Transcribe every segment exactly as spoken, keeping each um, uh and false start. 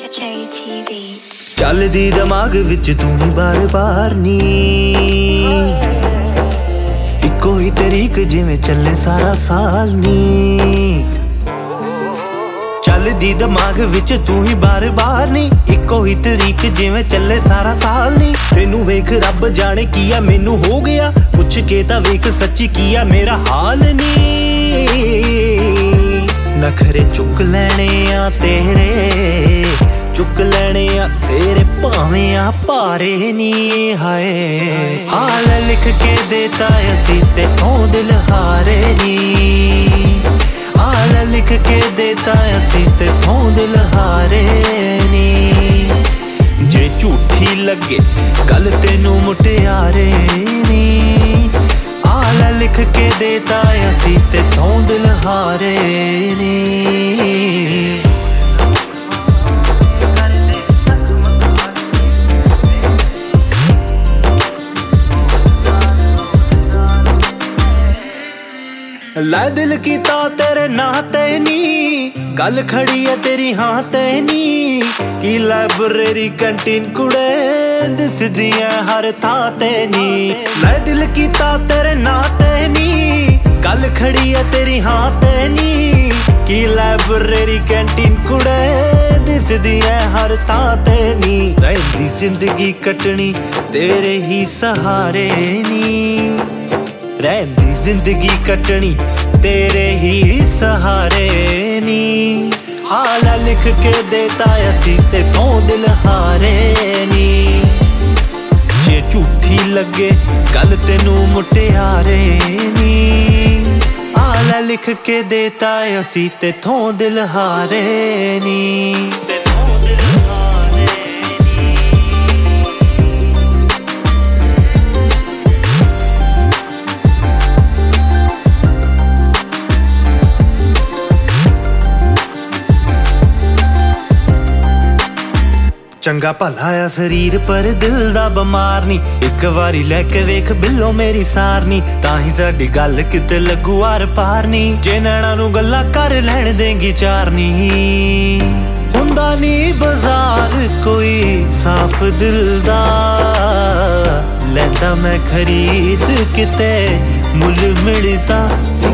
ਚੱਲਦੀ ਦਿਮਾਗ ਵਿੱਚ ਤੂੰ ਹੀ ਬਾਰ ਬਾਰ ਨੀ, ਇੱਕੋ ਹੀ ਤਰੀਕ ਜਿਵੇਂ ਚੱਲੇ ਸਾਰਾ ਸਾਲ ਨੀ। ਚੱਲਦੀ ਦਿਮਾਗ ਵਿੱਚ ਤੂੰ ਹੀ ਬਾਰ ਬਾਰ ਨੀ, ਇੱਕੋ ਹੀ ਤਰੀਕ ਜਿਵੇਂ ਚੱਲੇ ਸਾਰਾ ਸਾਲ ਨੀ। ਤੈਨੂੰ ਵੇਖ ਰੱਬ ਜਾਣੇ ਕੀ ਆ ਮੈਨੂੰ ਹੋ ਗਿਆ, ਪੁੱਛ ਕੇ ਤਾਂ ਵੇਖ ਸੱਚੀ ਕੀ ਆ ਮੇਰਾ ਹਾਲ ਨੀ। ਨਖਰੇ ਚੁੱਕ ਲੈਣੇ ਆ ਤੇਰੇ, ਚੁੱਕ ਲੈਣੇ ਆ ਤੇਰੇ ਭਾਵੇਂ ਆ ਭਾਰੇ ਨੀ। ਹਾਏ ਹਾਲ ਲਿਖ ਕੇ ਦੇਤਾ ਅਸੀਂ ਤੇਥੋਂ ਦਿਲ ਹਾਰੇ ਨੀ, ਹਾਲ ਲਿਖ ਕੇ ਦੇਤਾ ਅਸੀਂ ਤੇਥੋਂ ਦਿਲ ਹਾਰੇ ਨੀ। ਜੇ ਝੂਠੀ ਲੱਗੇ ਗੱਲ ਤੈਨੂੰ ਮੁਟਿਆਰੇ ਨੀ, ਹਾਲ ਲਿਖ ਕੇ ਦੇਤਾ ਅਸੀਂ ਤੇਥੋਂ ਦਿਲ ਹਾਰੇ ਨੀ। ਲੈ ਦਿਲ ਕੀਤਾ ਤੇਰੇ ਨਾਂ ਤੇ ਨੀ, ਗੱਲ ਖੜੀ ਐ ਤੇਰੀ ਹਾਂ ਤੇ ਨੀ। ਕੀ ਲਾਇਬ੍ਰੇਰੀ ਕੰਟੀਨ ਕੁੜੇ ਦਿਸਦੀਆਂ ਹਰ ਥਾਂ ਤੇ ਨੀ। ਲੈ ਦਿਲ ਕੀਤਾ ਤੇਰੇ ਨਾਂ ਤੇ ਨੀ, ਗੱਲ ਖੜੀ ਐ ਤੇਰੀ ਹਾਂ ਤੇ ਨੀ। ਕੀ ਲਾਇਬ੍ਰੇਰੀ ਕੰਟੀਨ ਕੁੜੇ ਦਿਸਦੀਆਂ ਹਰ ਥਾਂ ਤੇ ਨੀ। ਰਹਿੰਦੀ ਜ਼ਿੰਦਗੀ ਕੱਟਣੀ ਤੇਰੇ ਹੀ ਸਹਾਰੇ ਨੀ, ਰਹਿੰਦੀ ਜ਼ਿੰਦਗੀ ਕੱਟਣੀ ਤੇਰੇ ਹੀ ਸਹਾਰੇ ਨੀ। ਹਾਲ ਲਿਖ ਕੇ ਦੇਤਾ ਅਸੀਂ ਤੇਥੋਂ ਦਿਲ ਹਾਰੇ ਨੀ। ਜੇ ਝੂਠੀ ਲੱਗੇ ਗੱਲ ਤੈਨੂੰ ਮੁਟਿਆਰੇ ਨੀ, ਹਾਲ ਲਿਖ ਕੇ ਦੇਤਾ ਅਸੀਂ ਤੇਥੋਂ ਦਿਲ ਹਾਰੇ ਨੀ। ਚੰਗਾ ਭਲਾ ਆ ਸਰੀਰ ਪਰ ਦਿਲ ਦਾ ਬਿਮਾਰ ਨੀ, ਇੱਕ ਵਾਰੀ ਲੈ ਕੇ ਵੇਖ ਬਿੱਲੋ ਮੇਰੀ ਸਾਰਨੀ। ਤਾਂ ਹੀ ਸਾਡੀ ਗੱਲ ਕਿਤੇ ਲੱਗੂ ਆਰ ਪਾਰ ਨੀ, ਜੇ ਨੈਣਾ ਨੂੰ ਗੱਲਾਂ ਕਰ ਲੈਣ ਦੇਂਗੀ ਚਾਰਨੀ। ਹੁੰਦਾ ਨੀ ਬਾਜ਼ਾਰ ਕੋਈ ਸਾਫ਼ ਦਿਲ ਦਾ, ਲੈਂਦਾ ਮੈਂ ਖਰੀਦ ਕਿਤੇ ਮੁੱਲ ਮਿਲਦਾ।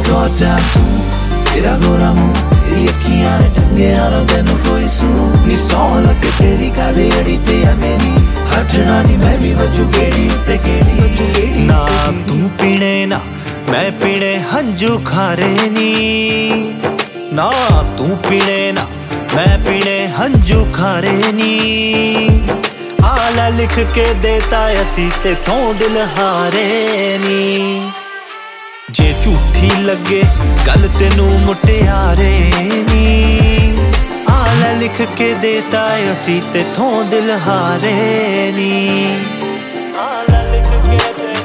ਤੇਰਾ ਗੋਰਾ ਮੂੰਹ ਤੇਰੀ ਅੱਖੀਆਂ ਨੇ ਟੰਗਿਆ ਨਾ ਤੈਨੂੰ ਕੋਈ ਸੂ ਨੀ। ਸੌਂ ਲੱਗੇ ਤੇਰੀ ਕਾਲੀ ਅੜੀ ਤੇ ਆ ਮੇਰੀ, ਹਟਣਾ ਨੀ ਮੈਂ ਵੀ ਵਜੂ ਗੇੜੀ ਉੱਤੇ ਗੇੜੀ। ਨਾ ਤੂੰ ਪੀਣੇ ਨਾ ਮੈਂ ਪੀਣੇ ਹੰਝੂ ਖਾਰੇ ਨੀ, ਨਾ ਤੂੰ ਪੀਣੇ ਨਾ ਮੈਂ ਪੀਣੇ ਹੰਝੂ ਖਾਰੇ ਨੀ। ਹਾਲ ਲਿਖ ਕੇ ਦੇਤਾ ਅਸੀਂ ਤੇਥੋਂ ਦਿਲ ਹਾਰੇ ਨੀ। ਜੇ ਝੂਠੀ ਲੱਗੇ ਗੱਲ ਤੈਨੂੰ ਮੁਟਿਆਰੇ ਨੀ, ਹਾਲ ਲਿਖ ਕੇ ਦੇਤਾ ਅਸੀਂ ਤੇਥੋਂ ਦਿਲ ਹਾਰੇ ਨੀ। ਹਾਲ ਲਿਖ ਕੇ